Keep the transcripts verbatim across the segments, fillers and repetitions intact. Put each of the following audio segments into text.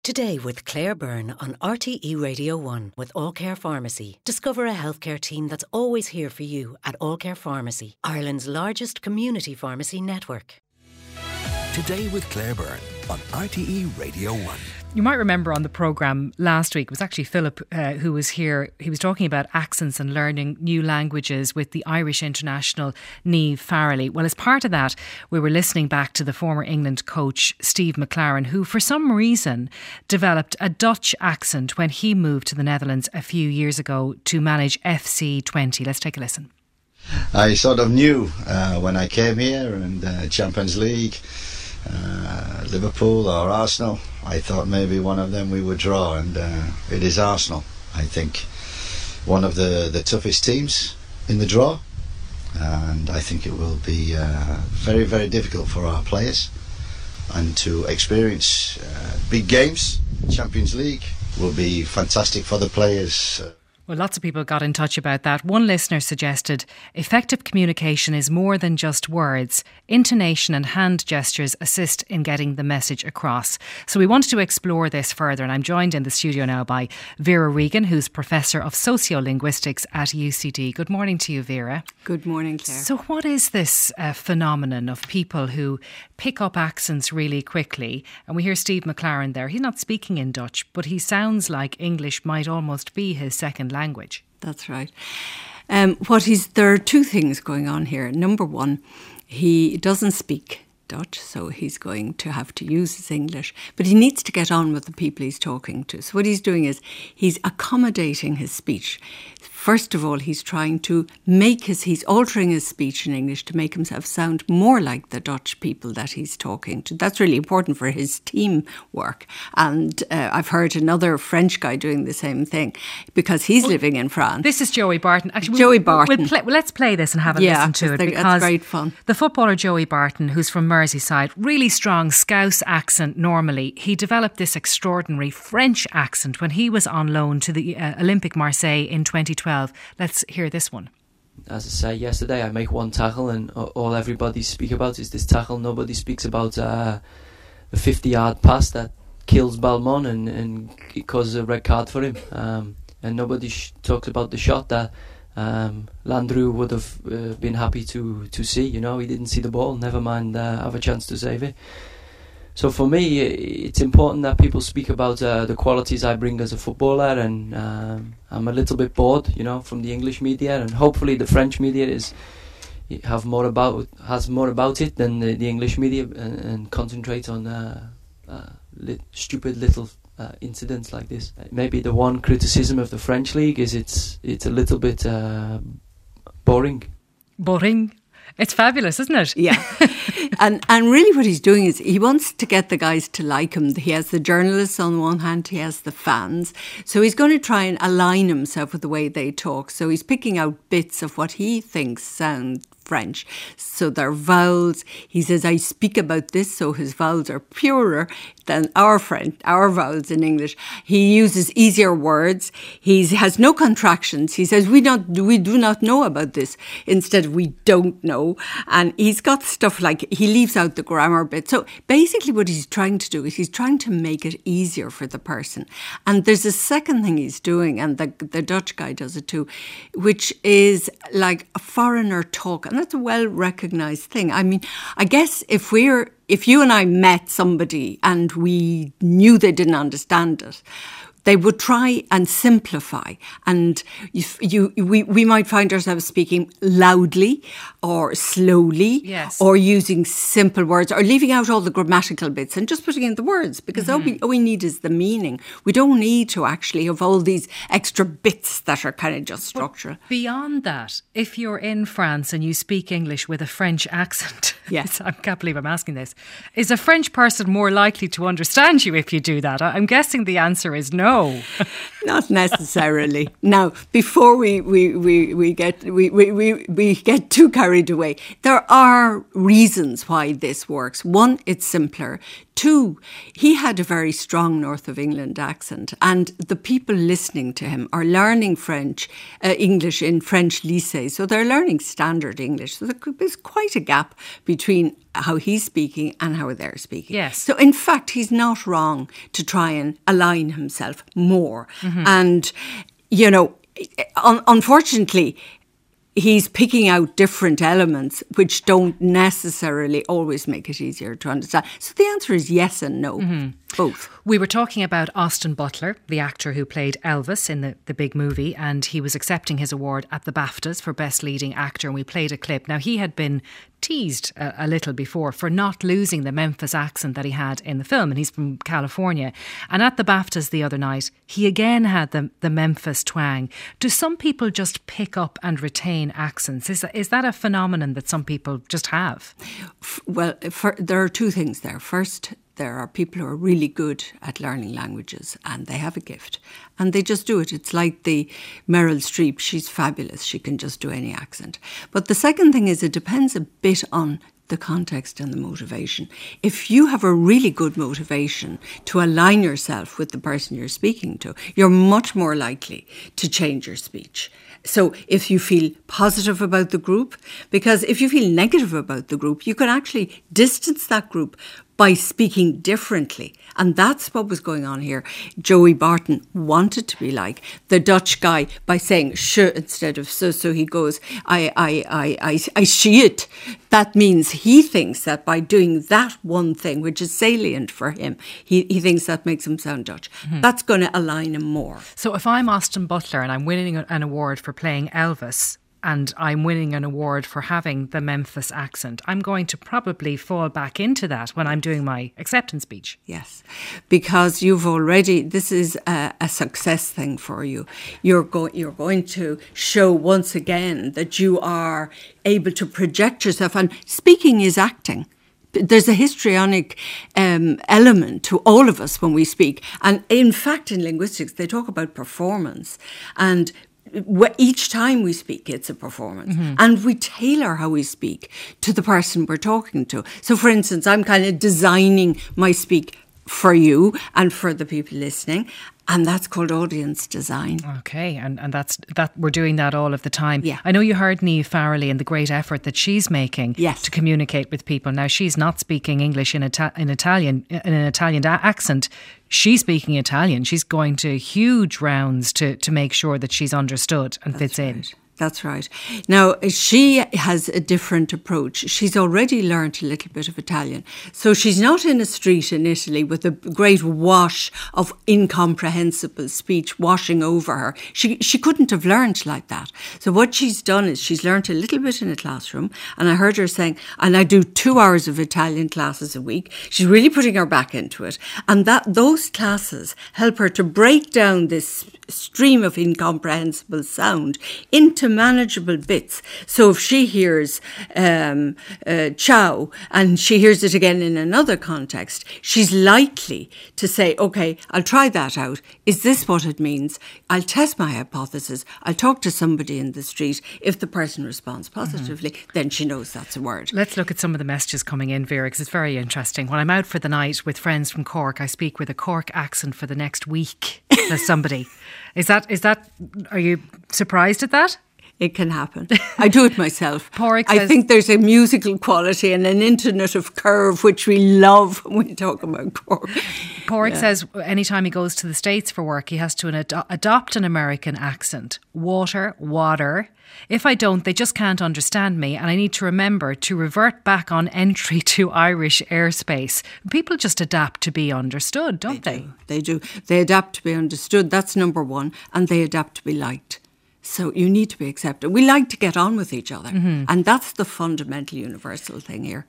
Today with Claire Byrne on R T E Radio one with All Care Pharmacy. Discover a healthcare team that's always here for you at All Care Pharmacy, Ireland's largest community pharmacy network. Today with Claire Byrne on R T E Radio one. You might remember on the programme last week, it was actually Philip uh, who was here. He was talking about accents and learning new languages with the Irish international Niamh Farrelly. Well, as part of that, we were listening back to the former England coach Steve McClaren, who for some reason developed a Dutch accent when he moved to the Netherlands a few years ago to manage F C twenty. Let's take a listen. I sort of knew uh, when I came here and uh, Champions League, uh, Liverpool or Arsenal, I thought maybe one of them we would draw, and uh, it is Arsenal. I think one of the, the toughest teams in the draw, and I think it will be uh, very, very difficult for our players, and to experience uh, big games, Champions League, will be fantastic for the players. Well, lots of people got in touch about that. One listener suggested effective communication is more than just words. Intonation and hand gestures assist in getting the message across. So we wanted to explore this further, and I'm joined in the studio now by Vera Regan, who's Professor of Sociolinguistics at U C D. Good morning to you, Vera. Good morning, Claire. So what is this uh, phenomenon of people who pick up accents really quickly? And we hear Steve McClaren there. He's not speaking in Dutch, but he sounds like English might almost be his second language. That's right. Um, what he's there are two things going on here. Number one, he doesn't speak Dutch, so he's going to have to use his English, but he needs to get on with the people he's talking to. So what he's doing is he's accommodating his speech. First of all, he's trying to make his, he's altering his speech in English to make himself sound more like the Dutch people that he's talking to. That's really important for his team work. And uh, I've heard another French guy doing the same thing because he's well, living in France. This is Joey Barton. Actually, Joey we'll, Barton. We'll play, well, let's play this and have a yeah, listen to it. The, because that's great fun. The footballer Joey Barton, who's from Merseyside, really strong Scouse accent normally. He developed this extraordinary French accent when he was on loan to the uh, Olympique Marseille in twenty twelve. Let's hear this one. As I said yesterday, I make one tackle and all everybody speak about is this tackle. Nobody speaks about uh, a fifty-yard pass that kills Balmont and, and it causes a red card for him. Um, and nobody sh- talks about the shot that um, Landreau would have uh, been happy to, to see. You know, he didn't see the ball, never mind uh, have a chance to save it. So for me, it's important that people speak about uh, the qualities I bring as a footballer, and um, I'm a little bit bored, you know, from the English media, and hopefully the French media is have more about has more about it than the, the English media, and, and concentrate on uh, uh, li- stupid little uh, incidents like this. Maybe the one criticism of the French league is it's it's a little bit uh, boring. Boring. It's fabulous, isn't it? Yeah. and and really what he's doing is he wants to get the guys to like him. He has the journalists on one hand, he has the fans. So he's going to try and align himself with the way they talk. So he's picking out bits of what he thinks sound French. So their vowels, he says, I speak about this, so his vowels are purer than our French, our vowels in English. He uses easier words. He has no contractions. He says, we don't, we do not know about this. Instead, we don't know. And he's got stuff like, he leaves out the grammar bit. So basically what he's trying to do is he's trying to make it easier for the person. And there's a second thing he's doing, and the, the Dutch guy does it too, which is like a foreigner talk. And that's a well-recognised thing. I mean, I guess if we're, if you and I met somebody and we knew they didn't understand it, they would try and simplify, and you, you, we, we might find ourselves speaking loudly or slowly, yes, or using simple words, or leaving out all the grammatical bits and just putting in the words, because mm-hmm. all, we, all we need is the meaning. We don't need to actually have all these extra bits that are kind of just structural. But beyond that, if you're in France and you speak English with a French accent, yes, I can't believe I'm asking this, is a French person more likely to understand you if you do that? I'm guessing the answer is no. No. Not necessarily. Now, before we, we, we, we get we, we, we, we get too carried away, there are reasons why this works. One, it's simpler. Two, he had a very strong North of England accent, and the people listening to him are learning French, uh, English in French lycées, so they're learning standard English. So there's quite a gap between how he's speaking and how they're speaking. Yes. So in fact, he's not wrong to try and align himself more. Mm-hmm. And, you know, un- unfortunately, he's picking out different elements which don't necessarily always make it easier to understand. So the answer is yes and no, mm-hmm. both. We were talking about Austin Butler, the actor who played Elvis in the, the big movie, and he was accepting his award at the BAFTAs for Best Leading Actor, and we played a clip. Now, he had been teased a, a little before for not losing the Memphis accent that he had in the film, and he's from California. And at the BAFTAs the other night, he again had the, the Memphis twang. Do some people just pick up and retain accents? Is that, is that a phenomenon that some people just have? Well, for, there are two things there. First, there are people who are really good at learning languages and they have a gift and they just do it. It's like the Meryl Streep. She's fabulous. She can just do any accent. But the second thing is it depends a bit on the context and the motivation. If you have a really good motivation to align yourself with the person you're speaking to, you're much more likely to change your speech. So if you feel positive about the group, because if you feel negative about the group, you can actually distance that group by speaking differently. And that's what was going on here. Joey Barton wanted to be like the Dutch guy by saying sh instead of so. So he goes, I, I, I, I, I see it. That means he thinks that by doing that one thing, which is salient for him, he, he thinks that makes him sound Dutch. Mm-hmm. That's going to align him more. So if I'm Austin Butler and I'm winning an award for playing Elvis, and I'm winning an award for having the Memphis accent, I'm going to probably fall back into that when I'm doing my acceptance speech. Yes, because you've already, this is a, a success thing for you. You're, go, you're going to show once again that you are able to project yourself, and speaking is acting. There's a histrionic um, element to all of us when we speak. And in fact, in linguistics, they talk about performance. And each time we speak, it's a performance. Mm-hmm. And we tailor how we speak to the person we're talking to. So, for instance, I'm kind of designing my speak for you and for the people listening. And that's called audience design. Okay, and, and that's that we're doing that all of the time. Yeah. I know you heard Niamh Farrelly and the great effort that she's making yes. to communicate with people. Now, she's not speaking English in, Ita- in Italian in an Italian accent. She's speaking Italian. She's going to huge rounds to, to make sure that she's understood and that's fits right. in. That's right. Now, she has a different approach. She's already learnt a little bit of Italian. So she's not in a street in Italy with a great wash of incomprehensible speech washing over her. She she couldn't have learnt like that. So what she's done is she's learnt a little bit in a classroom. And I heard her saying, and I do two hours of Italian classes a week. She's really putting her back into it. And that those classes help her to break down this stream of incomprehensible sound into manageable bits. So if she hears um, uh, ciao and she hears it again in another context, she's likely to say, okay, I'll try that out. Is this what it means? I'll test my hypothesis. I'll talk to somebody in the street. If the person responds positively, mm-hmm. then she knows that's a word. Let's look at some of the messages coming in, Vera, because it's very interesting. When I'm out for the night with friends from Cork, I speak with a Cork accent for the next week. Says somebody. Is that, is that, are you surprised at that? It can happen. I do it myself. Porrick I says, think there's a musical quality and an internet of curve which we love when we talk about Cork. Porrick yeah. says anytime he goes to the States for work, he has to ad- adopt an American accent. Water, water. If I don't, they just can't understand me, and I need to remember to revert back on entry to Irish airspace. People just adapt to be understood, don't they? They do. They do. They adapt to be understood. That's number one. And they adapt to be liked. So you need to be accepted. We like to get on with each other. Mm-hmm. And that's the fundamental universal thing here.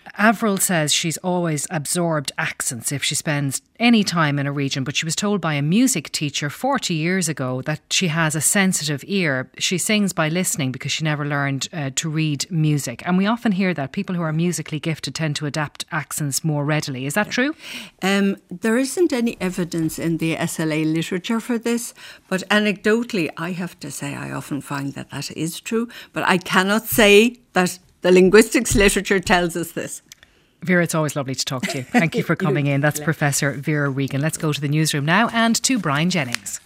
Avril says she's always absorbed accents if she spends any time in a region, but she was told by a music teacher forty years ago that she has a sensitive ear. She sings by listening because she never learned uh, to read music. And we often hear that people who are musically gifted tend to adapt accents more readily. Is that yeah. true? Um, there isn't any evidence in the S L A literature for this, but anecdotally, I have to say I often find that that is true, but I cannot say that the linguistics literature tells us this. Vera, it's always lovely to talk to you. Thank you for coming in. That's Professor Vera Regan. Let's go to the newsroom now and to Brian Jennings.